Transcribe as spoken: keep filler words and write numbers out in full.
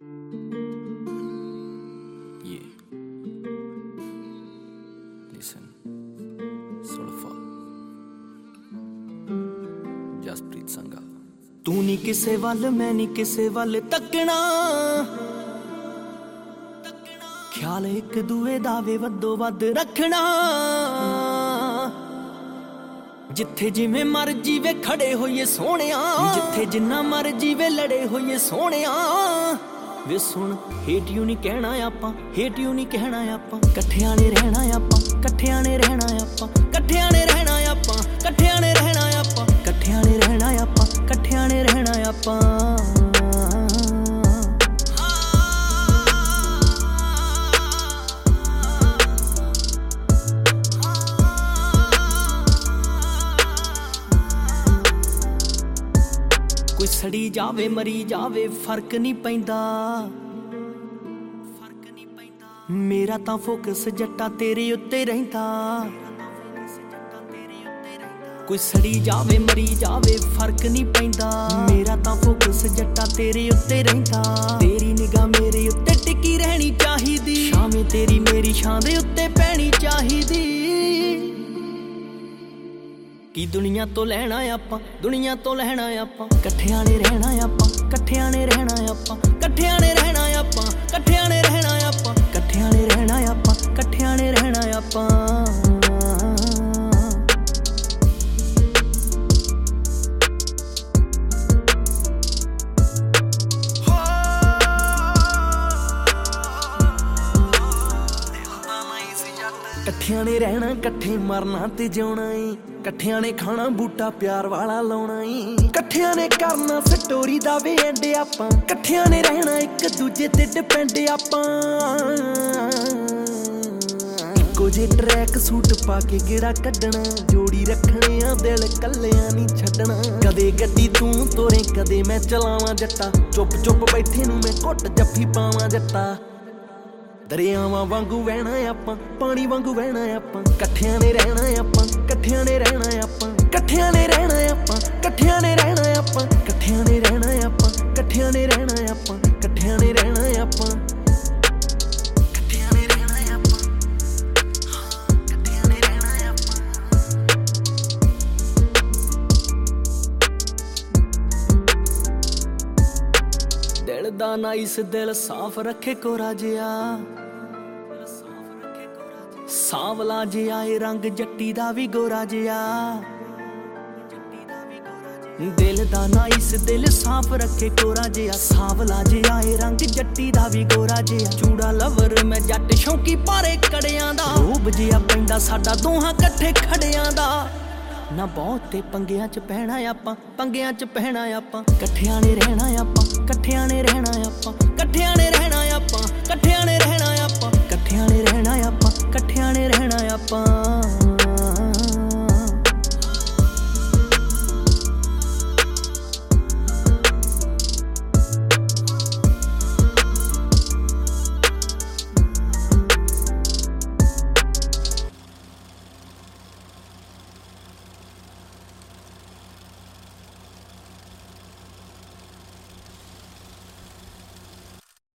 Yeah. Listen. Sulfur. Jasprit Sangha. तू नी किसे वल मैं नी किसे वल तकना, ख्याल एक दूए दावे वदो वद रखना। जिथे जिवें मर्जी वे खड़े होइए सोहणिया, जिथे जिन्ना मर्जी वे लड़े होइए सोहणिया। वे सुन हेटियो नहीं कहना आपां, हेटियो नहीं कहना आपां, कट्ठियां ने रहना आपां, कट्ठियां ने रहना आपां, कट्ठियां ने रहना आपां, कट्ठियां ने रहना आपां, कट्ठियां ने रहना आपां, कट्ठियां ने रहना आपां। कोई सड़ी जावे मरी जावे फर्क नहीं पैंदा, फर्क नहीं पैंदा। मेरा तां फोकस जट्टा तेरे उत्ते रहिंदा। कोई सड़ी जावे मरी जावे फर्क नहीं पैंदा, मेरा तां फोकस जट्टा तेरे उत्ते रहिंदा। तेरी निगाह मेरे उत्ते टिकी रहनी चाहिदी, शामें तेरी मेरी छां दे उत्ते पैनी चाहिदी। की दुनिया तो लैना आपां, दुनिया तो लैना आपां, कट्ठियां ने रहना आपां, कट्ठियां ने रहना आपां, कट्ठियां ने रहना आपां, कट्ठियां ने रहना आपां, कट्ठियां ने रहना आपां, कट्ठियां ने रहना आपां। कट्ठियां ने रहना कट्ठे मरना ते जिउणा ई, कट्ठियां ने खाना बूटा प्यार वाला लाउणा ई, कट्ठियां ने करना स्टोरी दा वे एंड आपां, कट्ठियां ने रहना एक दूजे ते डिपेंड आपां। इक्को जे ट्रैक सूट पा के गेड़ा कड्डना, जोड़ी रखने आ दिल कल्लियां नहीं छड्डना। कदे गड्डी तू तोरे कदे मैं चलावां जट्टा, चुप चुप बैठे नूं मैं घुट जफ्फी पावां जट्टा। दरियावां वांगू वहना आपां, पानी वांगू वहना आपां, कट्ठियां ने रहना आपां, कट्ठियां ने रहना आपां, कट्ठियां ने रहना आपां, कट्ठियां ने रहना आपां, कट्ठियां ने रहना आपां, कट्ठियां ने रहना आपां, कट्ठियां ने रहना आपां, कट्ठियां ने रहना आपां, हाँ कट्ठियां ने रहना आपां। दिल दा नाइस दिल साफ रखे कोरा जिया, सांवला जिया ए रंग जट्टी दा भी गोरा जिया। दिल दा नाइस दिल साफ रखे कोरा जिया, सांवला जिया ए रंग जट्टी दा भी गोरा जिया। चूड़ा लवर मैं जट शौकी पारे कड़ियां दा, रूप जिया पैंदा साडा दोहां कट्ठे खड़ियां दा। ना बहुते पंगियां च पैना आपां, पंगियां च पैना आपां, कट्ठियां ने रहना आपां, कट्ठियां ने रहना आपां, कट्ठियां ने रहना आपां, कट्ठियां ने रहना आपां, कट्ठियां ने रहना आपां, कट्ठियां ने रहना आपां।